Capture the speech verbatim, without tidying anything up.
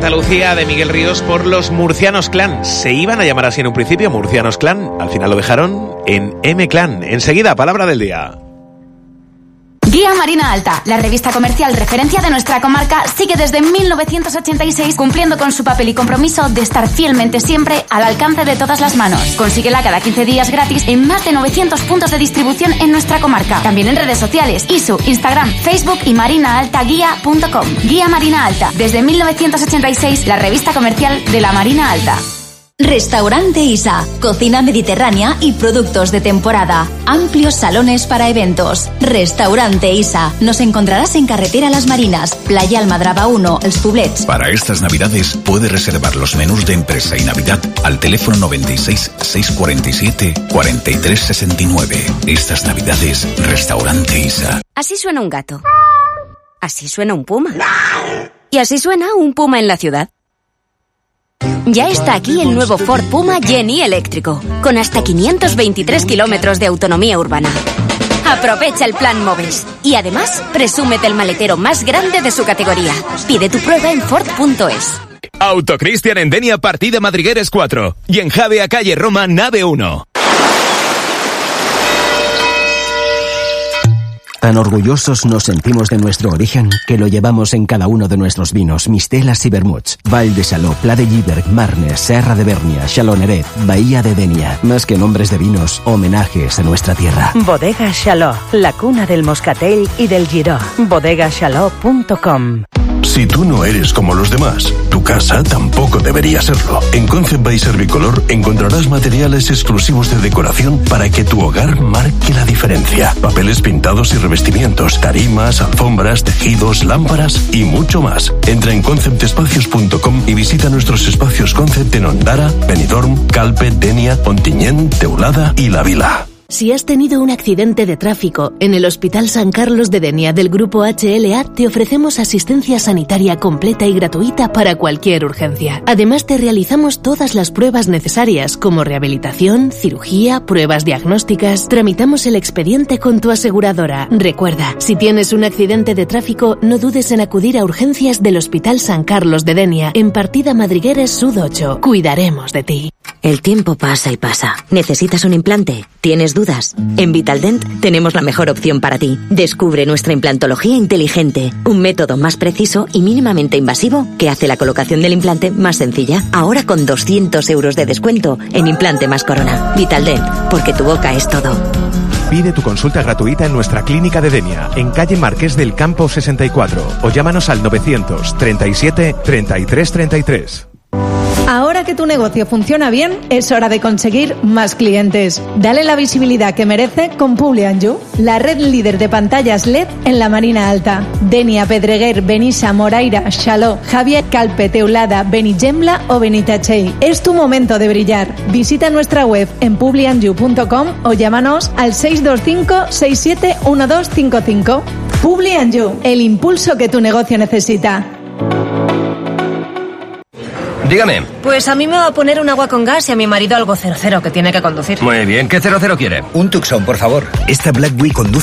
Santa Lucía de Miguel Ríos por los Murcianos Clan. Se iban a llamar así en un principio, Murcianos Clan. Al final lo dejaron en M Clan. Enseguida, palabra del día. Guía Marina Alta, la revista comercial referencia de nuestra comarca, sigue desde mil novecientos ochenta y seis cumpliendo con su papel y compromiso de estar fielmente siempre al alcance de todas las manos. Consíguela cada quince días gratis en más de novecientos puntos de distribución en nuestra comarca. También en redes sociales, I S U, Instagram, Facebook y marina alta guía punto com. Guía Marina Alta, desde mil novecientos ochenta y seis, la revista comercial de la Marina Alta. Restaurante Isa, cocina mediterránea y productos de temporada. Amplios salones para eventos. Restaurante Isa. Nos encontrarás en Carretera Las Marinas, Playa Almadraba uno, Els Poblets. Para estas navidades puedes reservar los menús de empresa y Navidad al teléfono noventa y seis, seiscientos cuarenta y siete, cuarenta y tres sesenta y nueve. Estas navidades, Restaurante Isa. Así suena un gato. Así suena un puma. Y así suena un puma en la ciudad. Ya está aquí el nuevo Ford Puma Jenny eléctrico, con hasta quinientos veintitrés kilómetros de autonomía urbana. Aprovecha el plan Moves y además presúmete el maletero más grande de su categoría. Pide tu prueba en Ford punto es. Autocristian en Denia, partida Madrigueres cuatro y en Javea, calle Roma, nave uno. Tan orgullosos nos sentimos de nuestro origen que lo llevamos en cada uno de nuestros vinos, mistelas y vermuts. Val de Xaló, Pla de Lliberg, Marnes, Serra de Bernia, Xaloneret, Bahía de Denia. Más que nombres de vinos, homenajes a nuestra tierra. Bodega Xaló, la cuna del moscatel y del giró. bodega xaló punto com. Si tú no eres como los demás, tu casa tampoco debería serlo. En Concept by Servicolor encontrarás materiales exclusivos de decoración para que tu hogar marque la diferencia. Papeles pintados y revestimientos, tarimas, alfombras, tejidos, lámparas y mucho más. Entra en concept espacios punto com y visita nuestros espacios Concept en Ondara, Benidorm, Calpe, Denia, Ontinyent, Teulada y La Vila. Si has tenido un accidente de tráfico, en el Hospital San Carlos de Denia del Grupo H L A te ofrecemos asistencia sanitaria completa y gratuita para cualquier urgencia. Además te realizamos todas las pruebas necesarias como rehabilitación, cirugía, pruebas diagnósticas. Tramitamos el expediente con tu aseguradora. Recuerda, si tienes un accidente de tráfico, no dudes en acudir a urgencias del Hospital San Carlos de Denia en partida Madrigueres Sud ocho. Cuidaremos de ti. El tiempo pasa y pasa. ¿Necesitas un implante? ¿Tienes dudas? En Vitaldent tenemos la mejor opción para ti. Descubre nuestra implantología inteligente, un método más preciso y mínimamente invasivo que hace la colocación del implante más sencilla. Ahora con doscientos euros de descuento en implante más corona. Vitaldent, porque tu boca es todo. Pide tu consulta gratuita en nuestra clínica de Denia, en calle Marqués del Campo sesenta y cuatro, o llámanos al novecientos treinta y siete, treinta y tres treinta y tres. Ahora que tu negocio funciona bien, es hora de conseguir más clientes. Dale la visibilidad que merece con Publi and You, la red líder de pantallas L E D en la Marina Alta. Denia, Pedreguer, Benissa, Moraira, Xaló, Javier, Calpe, Teulada, Benigembla o Benitachell. Es tu momento de brillar. Visita nuestra web en publi and you punto com o llámanos al seis dos cinco, seis siete uno dos cinco cinco. Publi and You, el impulso que tu negocio necesita. Dígame. Pues a mí me va a poner un agua con gas y a mi marido algo cero cero que tiene que conducir. Muy bien, ¿qué cero cero quiere? Un Tucson, por favor. Esta Black Week conduce